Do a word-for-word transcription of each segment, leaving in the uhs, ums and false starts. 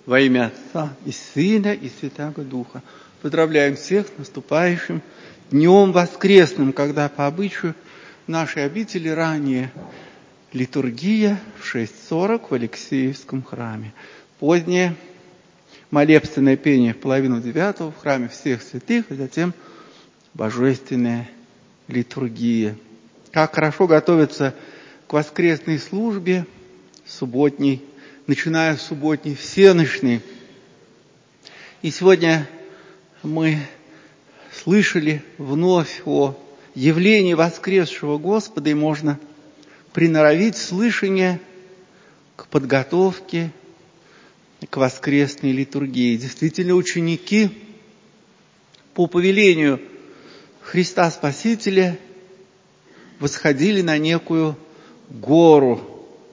Во имя Отца и Сына и Святаго Духа. Поздравляем всех с наступающим днем воскресным, когда по обычаю нашей обители ранее литургия в шесть сорок в Алексеевском храме. Позднее молебственное пение в половину девятого в храме всех святых, и затем божественная литургия. Как хорошо готовиться к воскресной службе, субботней, начиная с субботней всенощной. И сегодня мы слышали вновь о явлении воскресшего Господа, и можно приноровить слышание к подготовке к воскресной литургии. Действительно, ученики по повелению Христа Спасителя восходили на некую гору,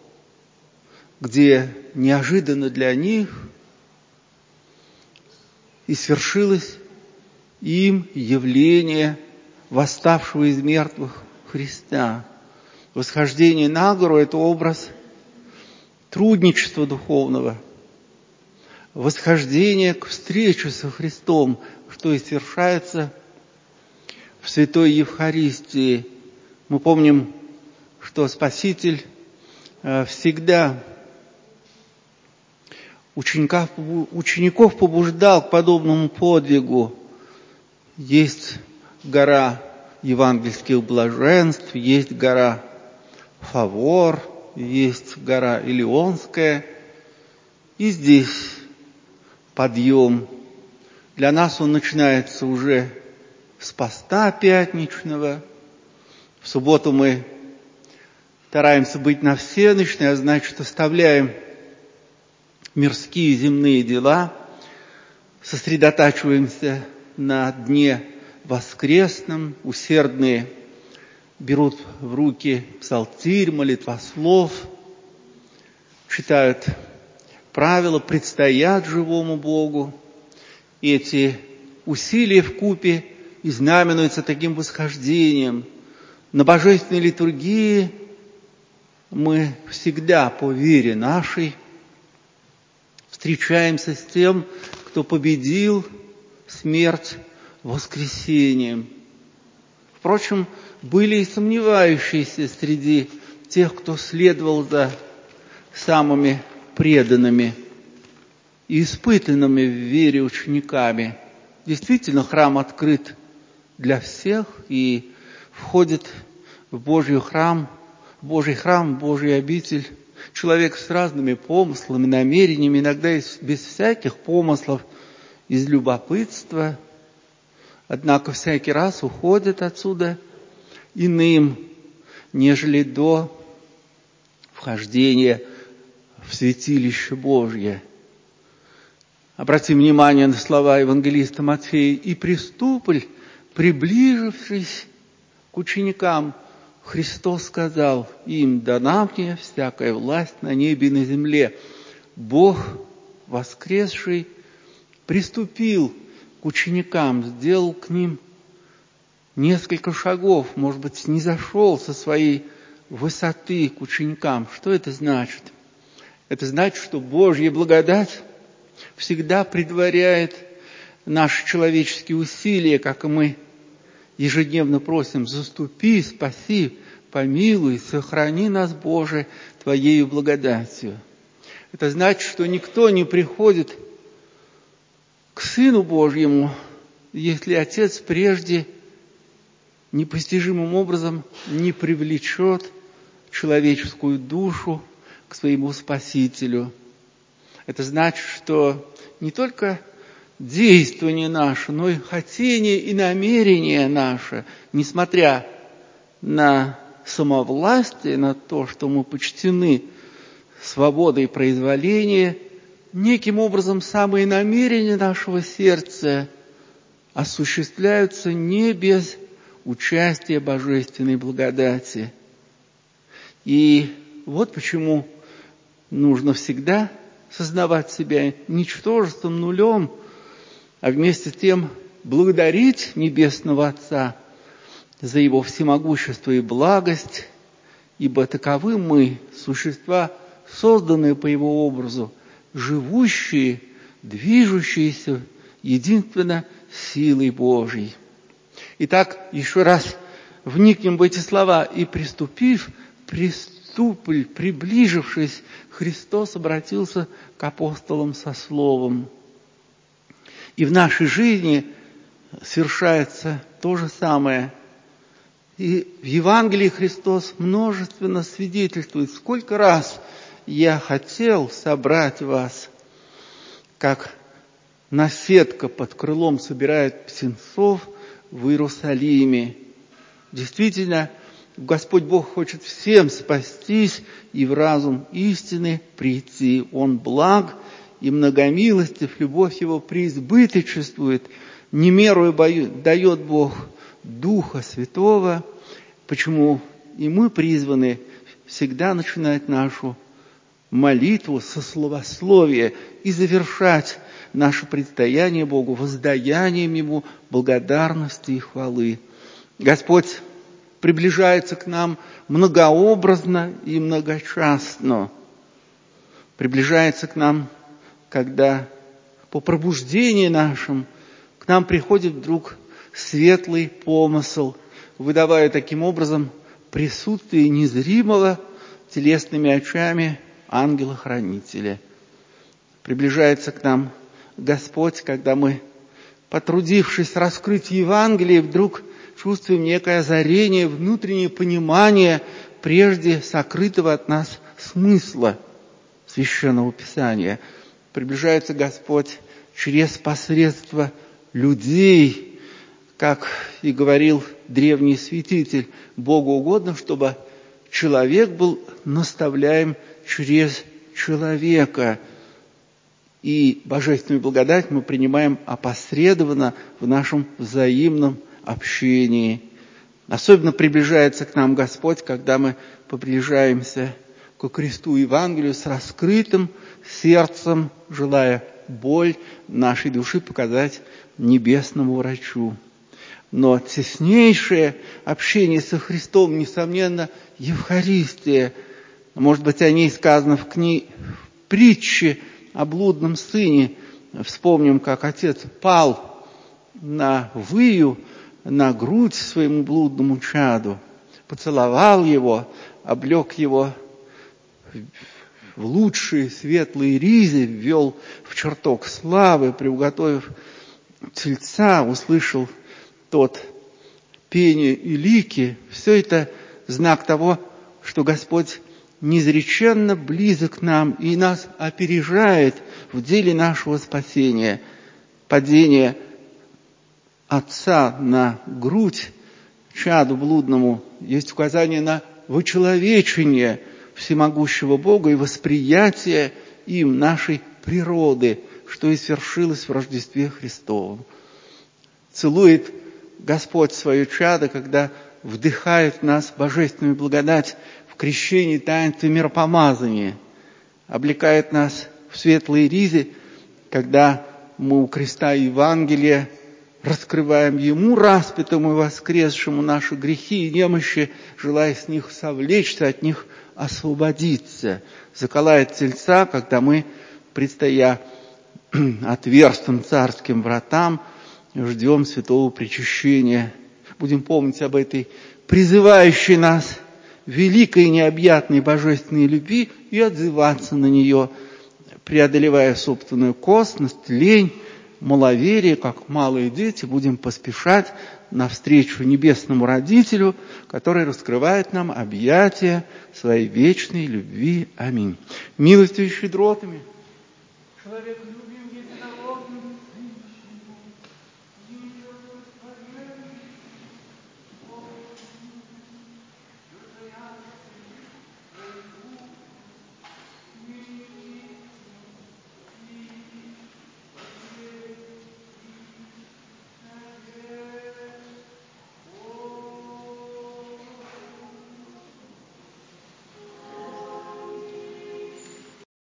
где неожиданно для них и свершилось им явление восставшего из мертвых Христа. Восхождение на гору – это образ трудничества духовного, восхождение к встрече со Христом, что и совершается в Святой Евхаристии. Мы помним, что Спаситель всегда учеников побуждал к подобному подвигу. Есть гора евангельских блаженств, есть гора Фавор, есть гора Илионская, и здесь подъем. Для нас он начинается уже с поста пятничного. В субботу мы стараемся быть на всенощной, а значит, оставляем мирские земные дела, сосредотачиваемся на дне воскресном, усердные берут в руки псалтирь, молитвослов, читают правила, предстоят живому Богу. И эти усилия вкупе и знаменуются таким восхождением. На божественной литургии мы всегда по вере нашей встречаемся с тем, кто победил смерть воскресением. Впрочем, были и сомневающиеся среди тех, кто следовал за самыми преданными и испытанными в вере учениками. Действительно, храм открыт для всех и входит в Божий храм, в Божий храм, в Божий обитель человек с разными помыслами, намерениями, иногда без всяких помыслов, из любопытства. Однако всякий раз уходит отсюда иным, нежели до вхождения в святилище Божье. Обратим внимание на слова евангелиста Матфея. «И приступль, приближившись к ученикам, Христос сказал им: дана мне всякая власть на небе и на земле». Бог, воскресший, приступил к ученикам, сделал к ним несколько шагов, может быть, снизошел со своей высоты к ученикам. Что это значит? Это значит, что Божья благодать всегда предваряет наши человеческие усилия, как и мы ежедневно просим: заступи, спаси, помилуй, сохрани нас, Боже, Твоею благодатью. Это значит, что никто не приходит к Сыну Божьему, если Отец прежде непостижимым образом не привлечет человеческую душу к своему Спасителю. Это значит, что не только действие наше, но и хотение и намерение наше, несмотря на самовластие, на то, что мы почтены свободой произволения, неким образом самые намерения нашего сердца осуществляются не без участия божественной благодати. И вот почему нужно всегда сознавать себя ничтожеством, нулем, а вместе с тем благодарить Небесного Отца за Его всемогущество и благость, ибо таковы мы, существа, созданные по Его образу, живущие, движущиеся единственно силой Божьей. Итак, еще раз вникнем в эти слова. И приступив, приступль, приближившись, Христос обратился к апостолам со словом. И в нашей жизни совершается то же самое. И в Евангелии Христос множественно свидетельствует, сколько раз я хотел собрать вас, как наседка под крылом собирает птенцов в Иерусалиме. Действительно, Господь Бог хочет всем спастись и в разум истины прийти. Он благ и многомилостив, любовь Его преизбыточествует, немерую дает Бог Духа Святого, почему и мы призваны всегда начинать нашу молитву со словословия и завершать наше предстояние Богу воздаянием Ему благодарности и хвалы. Господь приближается к нам многообразно и многочастно. Приближается к нам, когда по пробуждении нашим к нам приходит вдруг светлый помысл, выдавая таким образом присутствие незримого телесными очами ангела-хранителя. Приближается к нам Господь, когда мы, потрудившись раскрыть Евангелие, вдруг чувствуем некое озарение, внутреннее понимание прежде сокрытого от нас смысла Священного Писания. Приближается Господь через посредство людей, как и говорил древний святитель, Богу угодно, чтобы человек был наставляем через человека. И божественную благодать мы принимаем опосредованно в нашем взаимном общении. Особенно приближается к нам Господь, когда мы приближаемся к кресту Евангелию с раскрытым сердцем, желая боль нашей души показать небесному врачу. Но теснейшее общение со Христом, несомненно, Евхаристия. Может быть, о ней сказано в книге, в притче о блудном сыне. Вспомним, как отец пал на выю, на грудь своему блудному чаду, поцеловал его, облег его в лучшие светлые ризы, ввел в чертог славы, приуготовив тельца, услышал тот пение и лики. Все это знак того, что Господь неизреченно близок к нам и нас опережает в деле нашего спасения. Падение Отца на грудь чаду блудному есть указание на вычеловечение всемогущего Бога и восприятие им нашей природы, что и свершилось в Рождестве Христовом. Целует Господь свое чадо, когда вдыхает в нас божественную благодать в крещении таинстве миропомазания, облекает нас в светлые ризы, когда мы у креста Евангелия раскрываем Ему, распятому и воскресшему, наши грехи и немощи, желая с них совлечься, от них освободиться. Заколает тельца, когда мы, предстоя отверстым царским вратам, ждем святого причащения. Будем помнить об этой призывающей нас великой и необъятной божественной любви и отзываться на нее, преодолевая собственную косность, лень, маловерие, как малые дети, будем поспешать навстречу небесному родителю, который раскрывает нам объятия своей вечной любви. Аминь. Милостью и щедротами человек любит